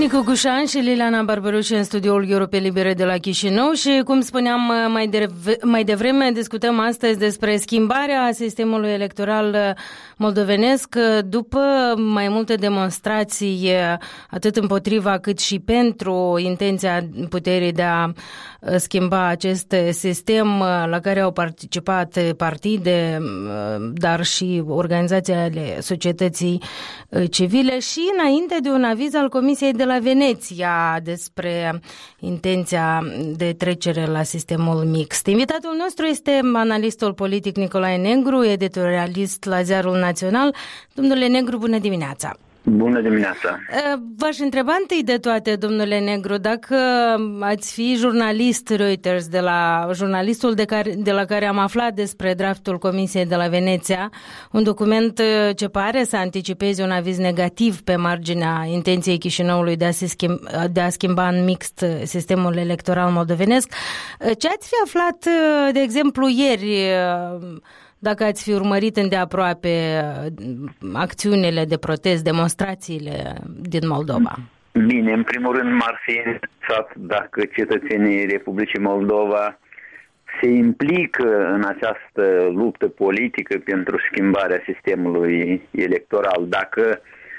Nicu Gușan și Liliana Barberuș în studioul Europe Libere de la Chișinău și, cum spuneam mai devreme, discutăm astăzi despre schimbarea sistemului electoral moldovenesc după mai multe demonstrații, atât împotriva cât și pentru intenția puterii de a schimba acest sistem, la care au participat partide, dar și organizații ale societății civile, și înainte de un aviz al Comisiei de la Veneția despre intenția de trecere la sistemul mixt. Invitatul nostru este analistul politic Nicolae Negru, editorialist la Ziarul Național. Domnule Negru, bună dimineața! Bună dimineața! V-aș întreba întâi de toate, domnule Negru, dacă ați fi jurnalist Reuters, jurnalistul de la care am aflat despre draftul Comisiei de la Veneția, un document ce pare să anticipeze un aviz negativ pe marginea intenției Chișinăului de a schimba în mixt sistemul electoral moldovenesc. Ce ați fi aflat, de exemplu, ieri, dacă ați fi urmărit îndeaproape acțiunile de protest, demonstrațiile din Moldova? Bine, în primul rând m-ar fi interesat dacă cetățenii Republicii Moldova se implică în această luptă politică pentru schimbarea sistemului electoral, dacă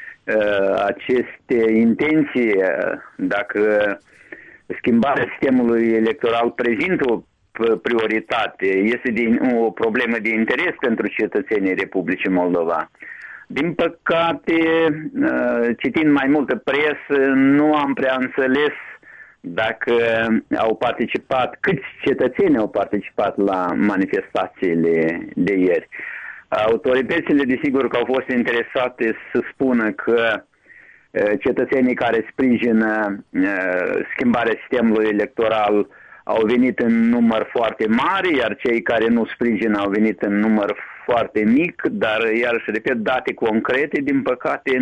aceste intenții, dacă schimbarea sistemului electoral prezintă o prioritate, este o problemă de interes pentru cetățenii Republicii Moldova. Din păcate, citind mai multă presă, nu am prea înțeles dacă au participat, câți cetățeni au participat la manifestațiile de ieri. Autoritățile, desigur, că au fost interesate să spună că cetățenii care sprijină schimbarea sistemului electoral au venit în număr foarte mare, iar cei care nu sprijină au venit în număr foarte mic, dar, iarăși repet, date concrete, din păcate,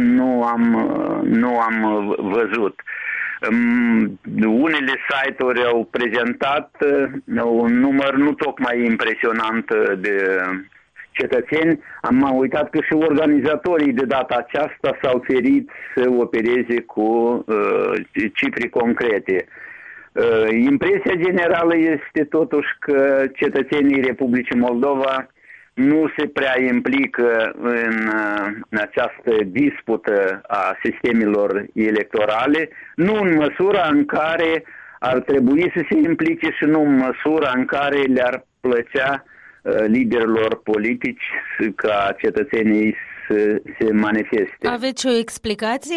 nu am văzut. Unele site-uri au prezentat un număr nu tocmai impresionant de cetățeni. Am uitat că și organizatorii de data aceasta s-au ferit să opereze cu cifre concrete. Impresia generală este totuși că cetățenii Republicii Moldova nu se prea implică în această dispută a sistemelor electorale, nu în măsura în care ar trebui să se implice și nu în măsura în care le-ar plăcea liderilor politici ca cetățenii să se manifeste. Aveți o explicație?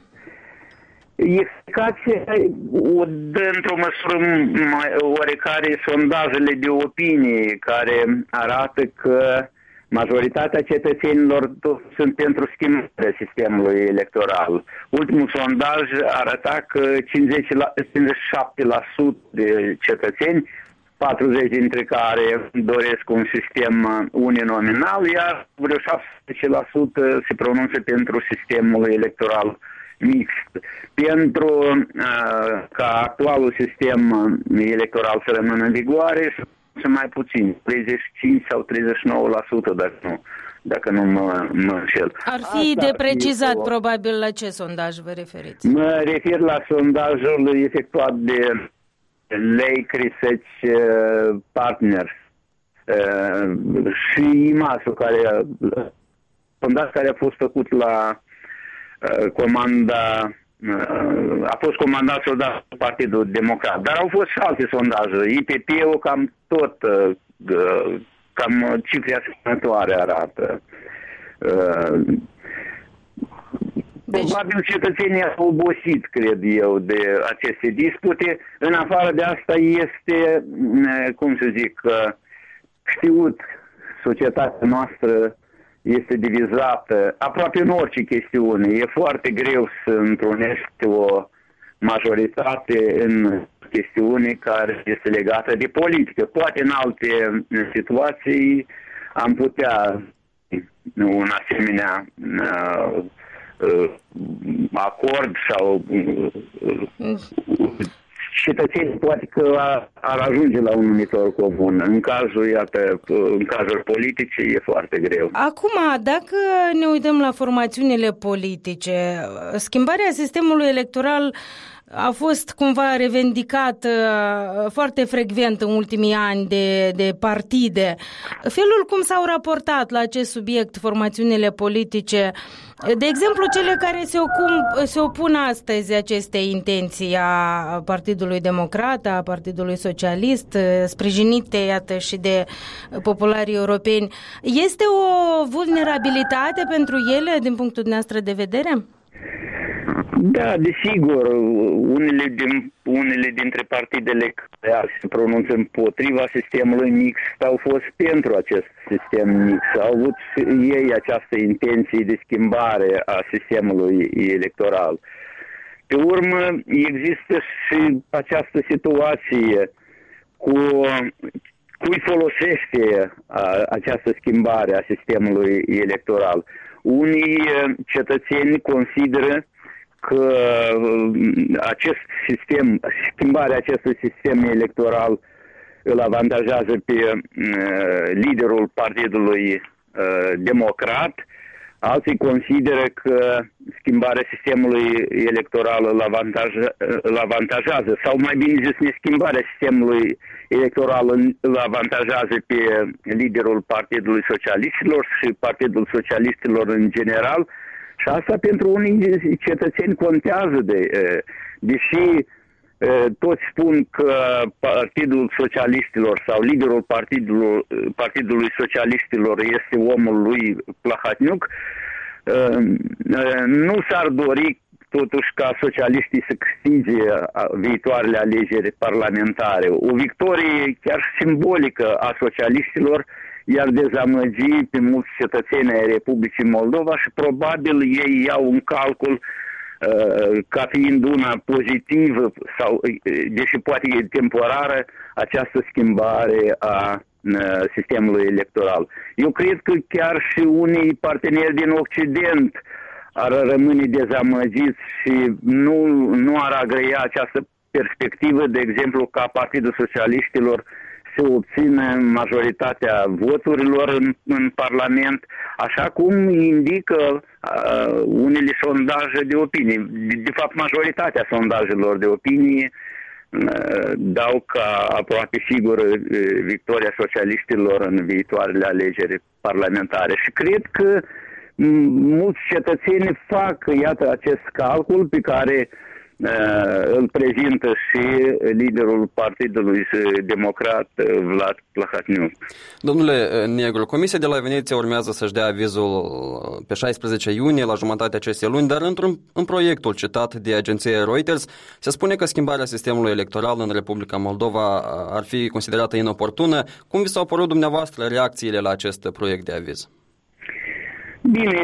Explicația o dă într-o măsură oarecare sondajele de opinie care arată că majoritatea cetățenilor sunt pentru schimbarea sistemului electoral. Ultimul sondaj arăta că 57% de cetățeni, 40% dintre care doresc un sistem uninominal, iar vreo 16% se pronunță pentru sistemul electoral mixt. Pentru ca actualul sistem electoral să rămână în vigoare, sunt mai puțin, 35 sau 39%, dacă nu mă înșel. Ar fi de precizat, probabil, la ce sondaj vă referiți? Mă refer la sondajul efectuat de Lake Research Partners și IMAS-ul, sondaj care a fost făcut la a fost comandat soldat Partidul Democrat, dar au fost și alte sondaje. IPP-ul cam cifre asemănătoare arată. Probabil cetățenii au obosit, cred eu, de aceste dispute. În afară de asta este, știut, societatea noastră este divizată aproape în orice chestiune. E foarte greu să întrunești o majoritate în chestiune care este legată de politică. Poate în alte situații am putea un asemenea acord sau cetățenii poate că ar ajunge la un numitor comun. În cazuri politice e foarte greu. Acum, dacă ne uităm la formațiunile politice, schimbarea sistemului electoral a fost cumva revendicat foarte frecvent în ultimii ani de partide. Felul cum s-au raportat la acest subiect formațiunile politice, de exemplu cele care se opun astăzi acestei intenții a Partidului Democrat, a Partidului Socialist, sprijinite, iată, și de popularii europeni, este o vulnerabilitate pentru ele din punctul dumneavoastră de vedere? Da, desigur, unele dintre partidele care se pronunță împotriva sistemului mixt au fost pentru acest sistem mixt. Au avut ei această intenție de schimbare a sistemului electoral. Pe urmă, există și această situație cui folosește această schimbare a sistemului electoral. Unii cetățeni consideră că schimbarea acestui sistem electoral îl avantajează pe liderul Partidului Democrat, alții consideră că schimbarea sistemului electoral îl avantajează, sau mai bine zis, neschimbarea sistemului electoral îl avantajează pe liderul Partidului Socialistilor și Partidul Socialistilor în general. Și asta pentru unii cetățeni contează, deși toți spun că Partidul Socialistilor sau liderul Partidului Socialistilor este omul lui Plahotniuc, nu s-ar dori totuși ca socialiștii să câștige viitoarele alegeri parlamentare. O victorie chiar simbolică a socialiștilor i-ar dezamăgi pe mulți cetățeni ai Republicii Moldova și probabil ei iau în calcul ca fiind una pozitivă sau, deși poate e temporară, această schimbare a sistemului electoral. Eu cred că chiar și unii parteneri din Occident ar rămâne dezamăgiți și nu ar agrea această perspectivă, de exemplu, ca Partidul Socialiștilor să obțină majoritatea voturilor în Parlament, așa cum indică unele sondaje de opinie. De fapt, majoritatea sondajelor de opinie dau ca aproape sigură victoria socialiștilor în viitoarele alegeri parlamentare. Și cred că mulți cetățeni fac, iată, acest calcul pe care îl prezintă și liderul Partidului Democrat, Vlad Plahotniuc. Domnule Negru, Comisia de la Veneția urmează să-și dea avizul pe 16 iunie, la jumătatea acestei luni, dar în proiectul citat de agenția Reuters se spune că schimbarea sistemului electoral în Republica Moldova ar fi considerată inoportună. Cum vi s-au părut dumneavoastră reacțiile la acest proiect de aviz? Bine,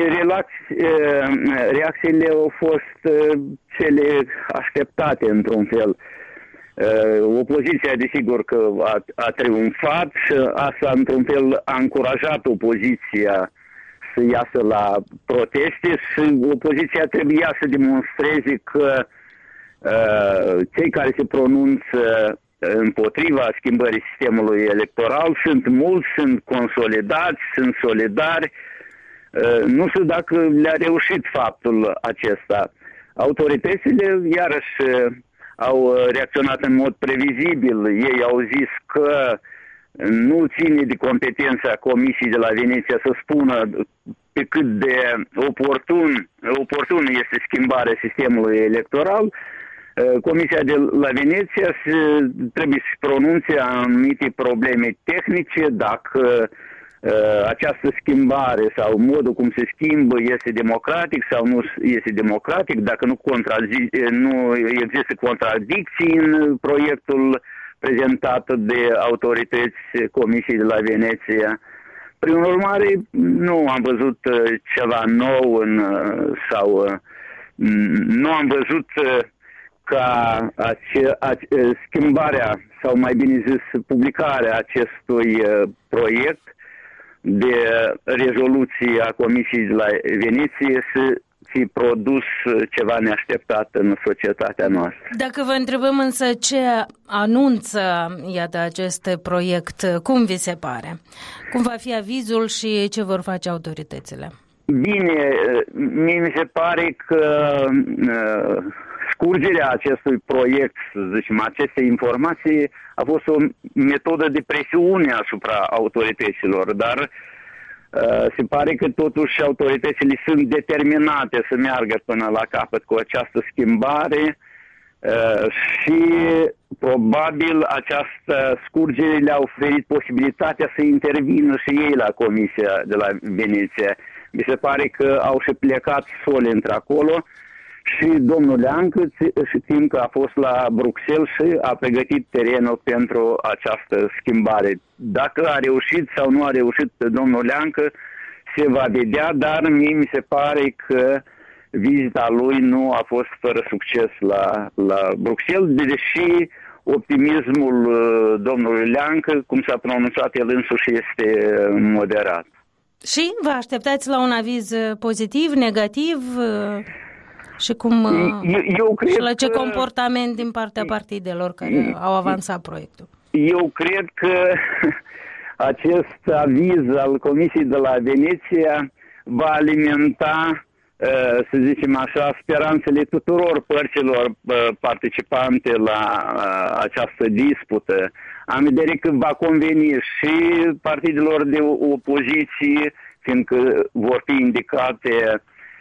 reacțiile au fost cele așteptate într-un fel. Opoziția, desigur că a triumfat și asta într-un fel a încurajat opoziția să iasă la proteste și opoziția trebuia să demonstreze că cei care se pronunță împotriva schimbării sistemului electoral sunt mulți, sunt consolidați, sunt solidari. Nu știu dacă le-a reușit faptul acesta. Autoritățile, iarăși, au reacționat în mod previzibil. Ei au zis că nu ține de competența Comisiei de la Veneția să spună pe cât de oportun este schimbarea sistemului electoral. Comisia de la Veneția trebuie să pronunțe anumite probleme tehnice, dacă această schimbare sau modul cum se schimbă este democratic sau nu este democratic, dacă nu există contradicții în proiectul prezentat de autorități Comisiei de la Veneția. Prin urmare, nu am văzut ceva nou sau nu am văzut ca schimbarea sau mai bine zis publicarea acestui proiect de rezoluție a Comisiei de la Veneție să fi produs ceva neașteptat în societatea noastră. Dacă vă întrebăm însă ce anunță, iată, acest proiect, cum vi se pare? Cum va fi avizul și ce vor face autoritățile? Bine, mie mi se pare că scurgerea acestui proiect, să zicem, aceste informații, a fost o metodă de presiune asupra autorităților, dar se pare că totuși autoritățile sunt determinate să meargă până la capăt cu această schimbare și probabil această scurgere le-a oferit posibilitatea să intervină și ei la Comisia de la Veneția. Mi se pare că au și plecat soli într-acolo și domnul Leancă știm că a fost la Bruxelles și a pregătit terenul pentru această schimbare. Dacă a reușit sau nu a reușit domnul Leancă se va vedea, dar mie mi se pare că vizita lui nu a fost fără succes la Bruxelles, deși optimismul domnului Leancă, cum s-a pronunțat el însuși, este moderat. Și vă așteptați la un aviz pozitiv, negativ? Și cum eu cred și la ce comportament din partea partidelor care au avansat proiectul? Eu cred că acest aviz al Comisiei de la Veneția va alimenta, să zicem așa, speranțele tuturor părților participante la această dispută. Am vedere că va conveni și partidelor de opoziție, fiindcă vor fi indicate,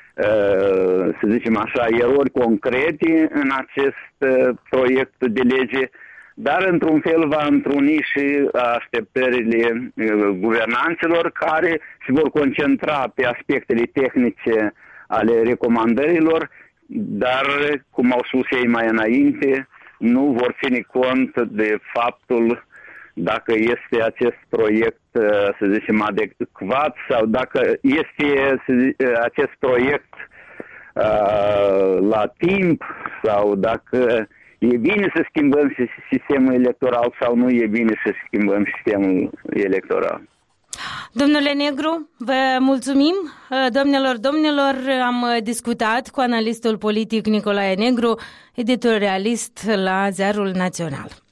să zicem așa, erori concrete în acest proiect de lege, dar într-un fel va întruni și așteptările guvernanților, care se vor concentra pe aspectele tehnice ale recomandărilor, dar, cum au spus ei mai înainte, nu vor ține cont de faptul dacă este acest proiect, să zicem, adecvat sau dacă este acest proiect la timp sau dacă e bine să schimbăm sistemul electoral sau nu e bine să schimbăm sistemul electoral. Domnule Negru, vă mulțumim. Domnilor, am discutat cu analistul politic Nicolae Negru, editorialist la Ziarul Național.